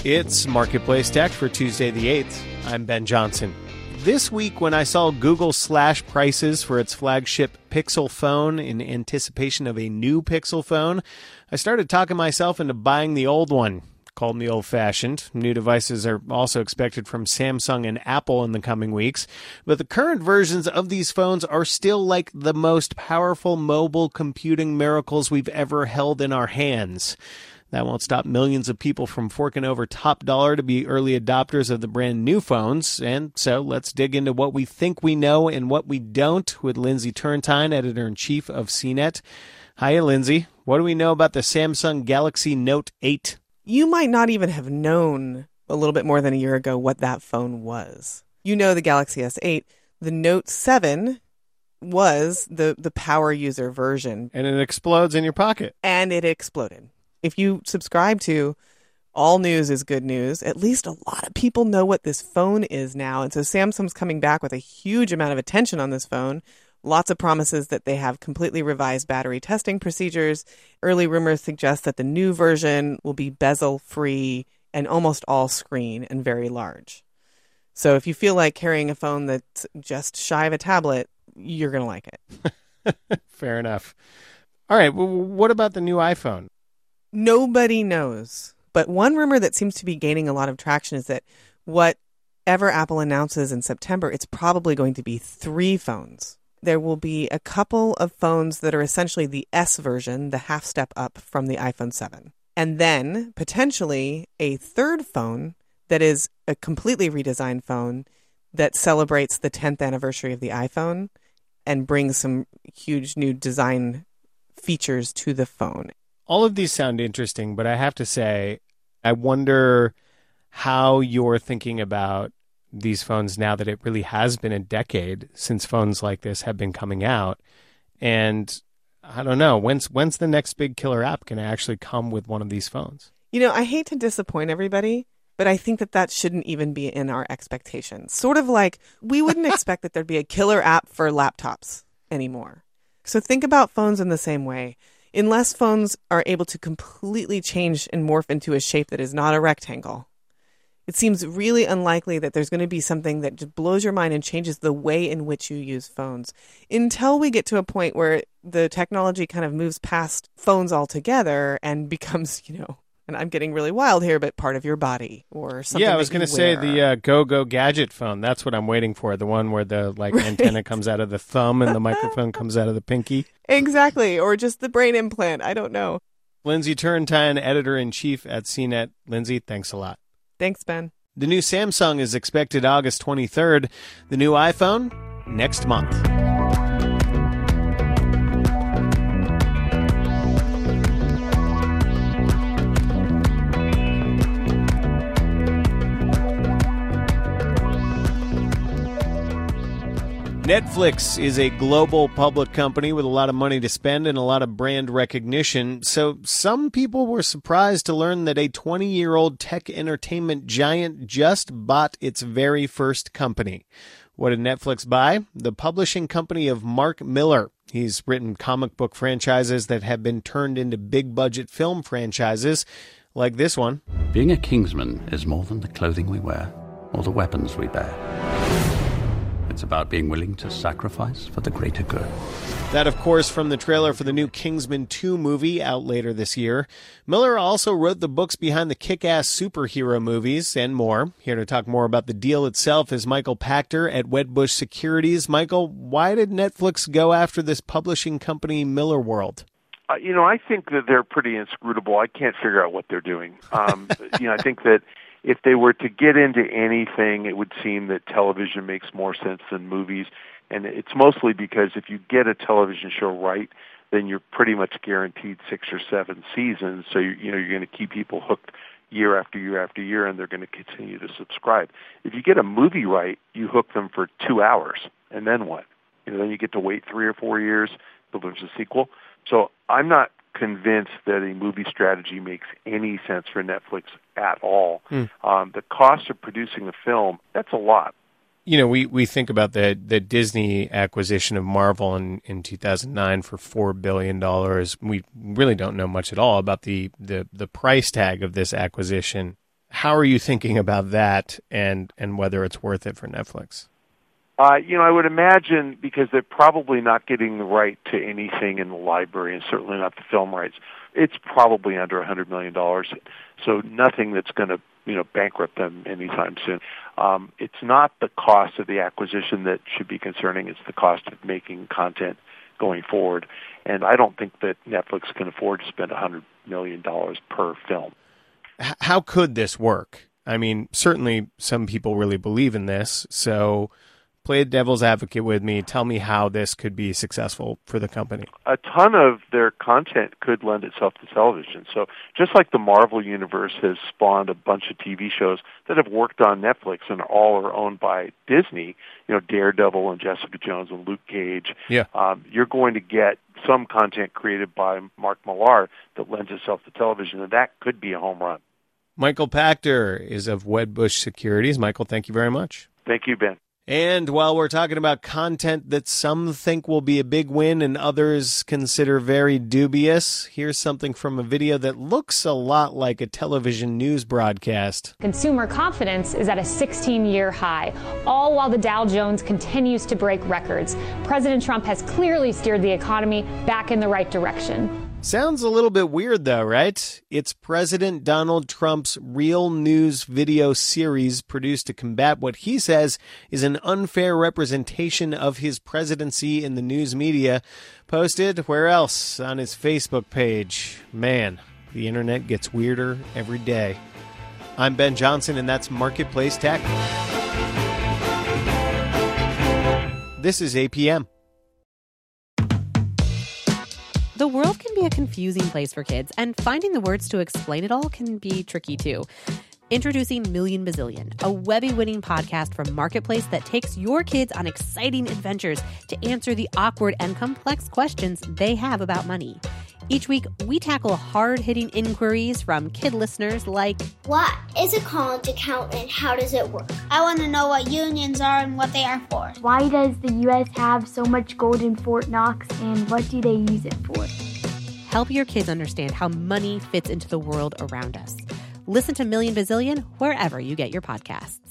It's Marketplace Tech for Tuesday the 8th. I'm Ben Johnson. This week, when I saw Google slash prices for its flagship Pixel phone in anticipation of a new Pixel phone, I started talking myself into buying the old one. Called me old-fashioned. New devices are also expected from Samsung and Apple in the coming weeks, but the current versions of these phones are still like the most powerful mobile computing miracles we've ever held in our hands. That won't stop millions of people from forking over top dollar to be early adopters of the brand new phones. And so let's dig into what we think we know and what we don't with Lindsay Turrentine, editor-in-chief of CNET. Hiya, Lindsay. What do we know about the Samsung Galaxy Note 8? You might not even have known a little bit more than a year ago what that phone was. You know the Galaxy S8. The Note 7 was the power user version. And it explodes in your pocket. And it exploded. If you subscribe to All News is Good News, at least a lot of people know what this phone is now. And so Samsung's coming back with a huge amount of attention on this phone. Lots of promises that they have completely revised battery testing procedures. Early rumors suggest that the new version will be bezel-free and almost all screen and very large. So if you feel like carrying a phone that's just shy of a tablet, you're going to like it. Fair enough. All right, well, what about the new iPhone? Nobody knows. But one rumor that seems to be gaining a lot of traction is that whatever Apple announces in September, it's probably going to be 3 phones. There will be a couple of phones that are essentially the S version, the half step up from the iPhone 7. And then potentially a third phone that is a completely redesigned phone that celebrates the 10th anniversary of the iPhone and brings some huge new design features to the phone. All of these sound interesting, but I have to say, I wonder how you're thinking about these phones now that it really has been a decade since phones like this have been coming out. And I don't know, when's the next big killer app going to actually come with one of these phones? You know, I hate to disappoint everybody, but I think that shouldn't even be in our expectations. Sort of like we wouldn't expect that there'd be a killer app for laptops anymore. So think about phones in the same way. Unless phones are able to completely change and morph into a shape that is not a rectangle, it seems really unlikely that there's going to be something that just blows your mind and changes the way in which you use phones until we get to a point where the technology kind of moves past phones altogether and becomes, and I'm getting really wild here, but part of your body or something. Yeah, I was going to say the Go Gadget phone. That's what I'm waiting for. The one where the right. Antenna comes out of the thumb and the microphone comes out of the pinky. Exactly. Or just the brain implant. I don't know. Lindsay Turrentine, editor-in-chief at CNET. Lindsay, thanks a lot. Thanks, Ben. The new Samsung is expected August 23rd. The new iPhone, next month. Netflix is a global public company with a lot of money to spend and a lot of brand recognition, so some people were surprised to learn that a 20-year-old tech entertainment giant just bought its very first company. What did Netflix buy? The publishing company of Mark Miller. He's written comic book franchises that have been turned into big-budget film franchises, like this one. Being a Kingsman is more than the clothing we wear or the weapons we bear. It's about being willing to sacrifice for the greater good. That, of course, from the trailer for the new Kingsman 2 movie out later this year. Miller also wrote the books behind the kick-ass superhero movies and more. Here to talk more about the deal itself is Michael Pachter at Wedbush Securities. Michael, why did Netflix go after this publishing company, Millarworld? I think that they're pretty inscrutable. I can't figure out what they're doing. I think that if they were to get into anything, it would seem that television makes more sense than movies. And it's mostly because if you get a television show right, then you're pretty much guaranteed 6 or 7 seasons. So, you're going to keep people hooked year after year after year, and they're going to continue to subscribe. If you get a movie right, you hook them for 2 hours, and then what? Then you get to wait 3 or 4 years till there's a sequel. So I'm not convinced that a movie strategy makes any sense for Netflix at all. The cost of producing a film, that's a lot. We think about the Disney acquisition of Marvel in 2009 for $4 billion. We really don't know much at all about the price tag of this acquisition. How are you thinking about that and whether it's worth it for Netflix? I would imagine because they're probably not getting the right to anything in the library and certainly not the film rights. It's probably under $100 million, so nothing that's going to bankrupt them anytime soon. It's not the cost of the acquisition that should be concerning. It's the cost of making content going forward. And I don't think that Netflix can afford to spend $100 million per film. How could this work? I mean, certainly some people really believe in this, so play devil's advocate with me. Tell me how this could be successful for the company. A ton of their content could lend itself to television. So just like the Marvel Universe has spawned a bunch of TV shows that have worked on Netflix and all are owned by Disney, Daredevil and Jessica Jones and Luke Cage, you're going to get some content created by Mark Millar that lends itself to television, and that could be a home run. Michael Pachter is of Wedbush Securities. Michael, thank you very much. Thank you, Ben. And while we're talking about content that some think will be a big win and others consider very dubious, here's something from a video that looks a lot like a television news broadcast. Consumer confidence is at a 16-year high, all while the Dow Jones continues to break records. President Trump has clearly steered the economy back in the right direction. Sounds a little bit weird, though, right? It's President Donald Trump's Real News video series produced to combat what he says is an unfair representation of his presidency in the news media. Posted, where else? On his Facebook page. Man, the internet gets weirder every day. I'm Ben Johnson, and that's Marketplace Tech. This is APM. The world can be a confusing place for kids, and finding the words to explain it all can be tricky, too. Introducing Million Bazillion, a Webby-winning podcast from Marketplace that takes your kids on exciting adventures to answer the awkward and complex questions they have about money. Each week, we tackle hard-hitting inquiries from kid listeners like, what is a college account and how does it work? I want to know what unions are and what they are for. Why does the U.S. have so much gold in Fort Knox and what do they use it for? Help your kids understand how money fits into the world around us. Listen to Million Bazillion wherever you get your podcasts.